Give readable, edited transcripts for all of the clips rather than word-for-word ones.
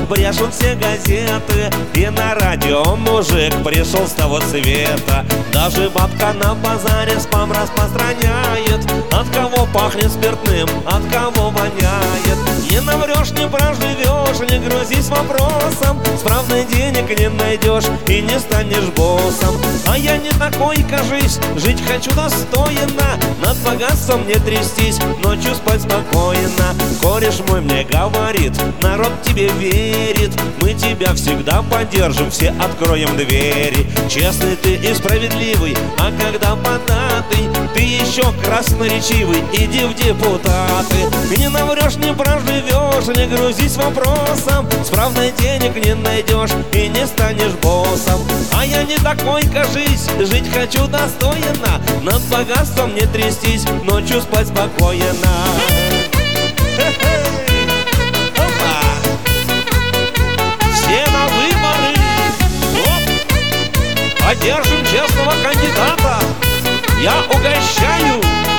брешут все газеты, и на радио мужик пришел с того света. Даже бабка на базаре спам распространяет. От кого пахнет спиртным, от кого воняет. Не наврешь, не проживешь, не грузись вопросом. Справный денег не найдешь и не станешь боссом. А я не такой, кажись, жить хочу достойно. Над богатством не трястись, ночью спать спокойно. Кореш мой мне говорит, народ тебе верит. Мы тебя всегда поддержим, все откроем двери. Честный ты и справедливый, а когда податый, ты еще красноречивый, иди в депутаты. Не наврешь, не проживешь, не грузись вопросом. Справный денег не найдешь и не станешь боссом. А я не такой, кажись, жить хочу достойно. Над богатством не трястись, ночью спать спокойно. Все на выборы! Поддержим честного кандидата! Я угощаю!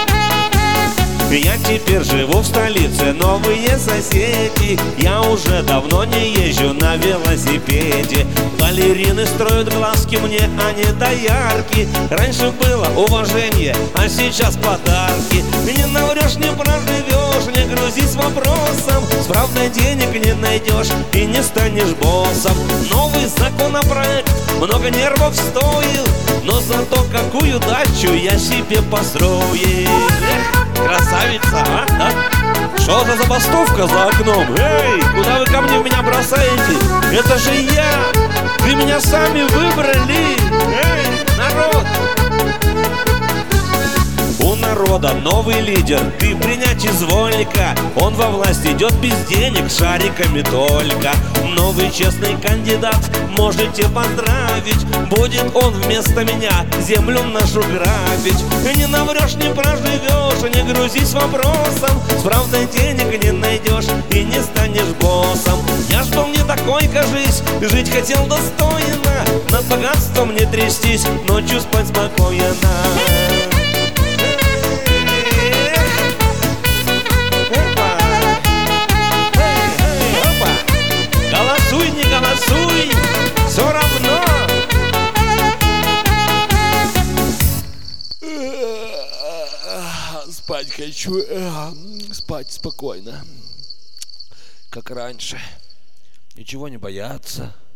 Я теперь живу в столице, новые соседи. Я уже давно не езжу на велосипеде. Балерины строят глазки мне, а не доярки. Раньше было уважение, а сейчас подарки. Не наврешь, не проживешь, не грузись вопросом. Справный денег не найдешь и не станешь боссом. Новый законопроект много нервов стоил, но зато какую дачу я себе построил. Красавица, а? Что за забастовка за окном? Эй, куда вы камни в меня бросаете? Это же я! Вы меня сами выбрали! Эй, народ! У народа новый лидер, ты принять изволь-ка. Он во власть идет без денег, шариками только. Новый честный кандидат, можете поздравить. Будет он вместо меня землю нашу грабить. Не наврешь, не проживешь, не грузись вопросом. Справный денег не найдешь и не станешь боссом. Я ж был не такой, кажись, жить хотел достойно. Над богатством не трястись, ночью спать спокойно. Голосуй, не голосуй, все равно. Спать хочу, спать спокойно, как раньше. Ничего не бояться.